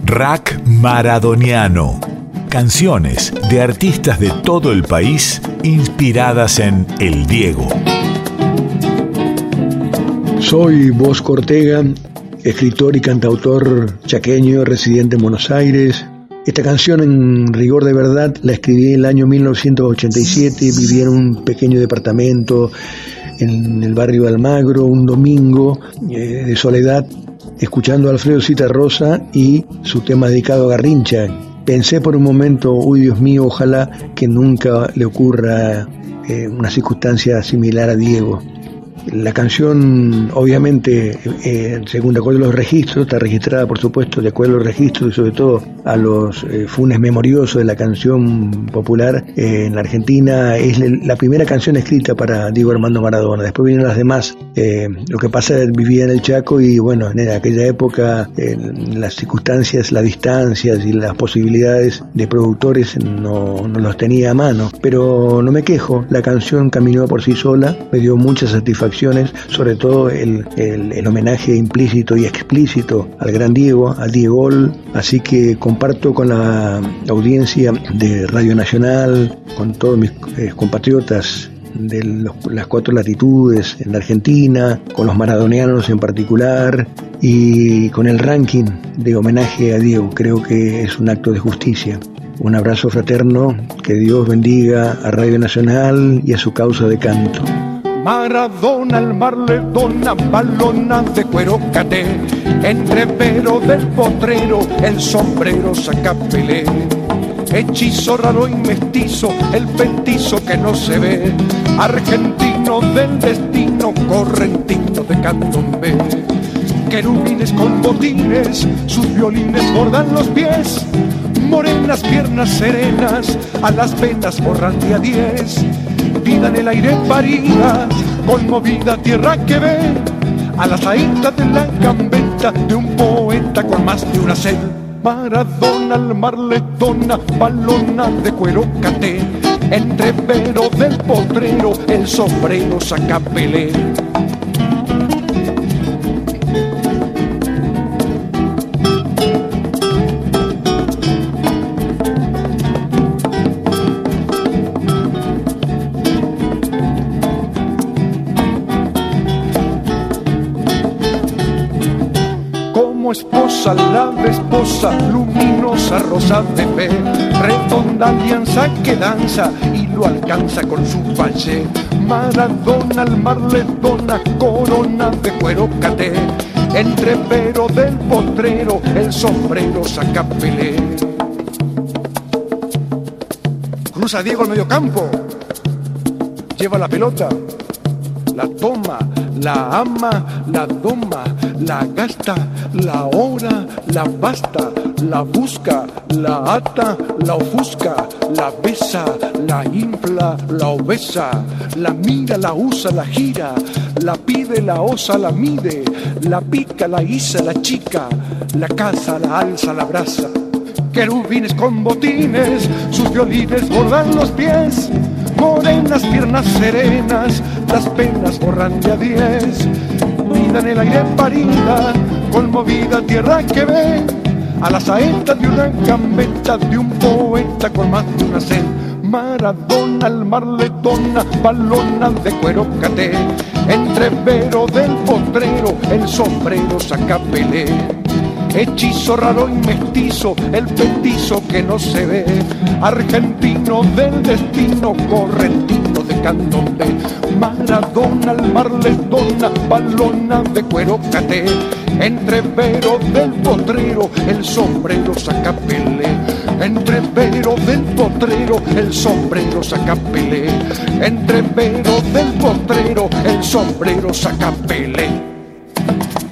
Rack Maradoniano. Canciones de artistas de todo el país inspiradas en El Diego. Soy Bosco Ortega, escritor y cantautor chaqueño, residente en Buenos Aires. Esta canción, en rigor de verdad, la escribí en el año 1987. Vivía en un pequeño departamento en el barrio de Almagro, un domingo de soledad, escuchando a Alfredo Zitarrosa y su tema dedicado a Garrincha. Pensé por un momento, uy, Dios mío, ojalá que nunca le ocurra una circunstancia similar a Diego. La canción, obviamente, según de acuerdo a los registros, está registrada, por supuesto, de acuerdo a los registros y sobre todo a los funes memoriosos de la canción popular en la Argentina. Es la primera canción escrita para Diego Armando Maradona. Después vienen las demás. Lo que pasa es que vivía en el Chaco y, bueno, en aquella época las circunstancias, las distancias y las posibilidades de productores no los tenía a mano. Pero no me quejo, la canción caminó por sí sola, me dio mucha satisfacción, sobre todo el homenaje implícito y explícito al gran Diego, al Diegol. Así que comparto con la audiencia de Radio Nacional, con todos mis compatriotas de las 4 latitudes en la Argentina, con los maradonianos en particular, y con el ranking de homenaje a Diego. Creo que es un acto de justicia. Un abrazo fraterno, que Dios bendiga a Radio Nacional y a su causa de canto. Maradona, el mar le dona balona de cuero caté, entrevero del potrero, el sombrero saca Pelé. Hechizo raro y mestizo, el petizo que no se ve, argentino del destino, correntino de candombe. Querubines con botines, sus violines bordan los pies, morenas piernas serenas, a las venas borran de a 10. Vida en el aire parida, conmovida tierra que ve, a la saeta de la gambeta de un poeta con más de una sed. Maradona, al mar le dona balona de cuero caté, entrevero del potrero, el sombrero saca Pelé. Esposa, la desposa, luminosa rosa de fe, redonda alianza que danza y lo alcanza con su falle. Maradona, al mar le dona corona de cuero caté, entrevero del potrero, el sombrero saca Pelé. Cruza Diego al medio campo, lleva la pelota, la toma, la ama, la doma, la gasta, la ora, la basta, la busca, la ata, la ofusca, la besa, la infla, la obesa, la mira, la usa, la gira, la pide, la osa, la mide, la pica, la guisa, la chica, la caza, la alza, la abraza. Querubines con botines, sus violines bordan los pies, morenas piernas serenas, las penas borran de a 10. Vida en el aire parida, conmovida tierra que ve, a la saeta de una gambeta de un poeta con más de una sed. Maradona, al mar le dona balona de cuero caté, entrevero del potrero, el sombrero saca Pelé. Hechizo raro y mestizo, el petizo que no se ve, argentino del destino, correntino de candombe. Maradona, al mar le dona balona de cuero caté, entrevero del potrero, el sombrero saca Pelé. Entrevero del potrero, el sombrero saca Pelé. Entrevero del potrero, el sombrero saca Pelé.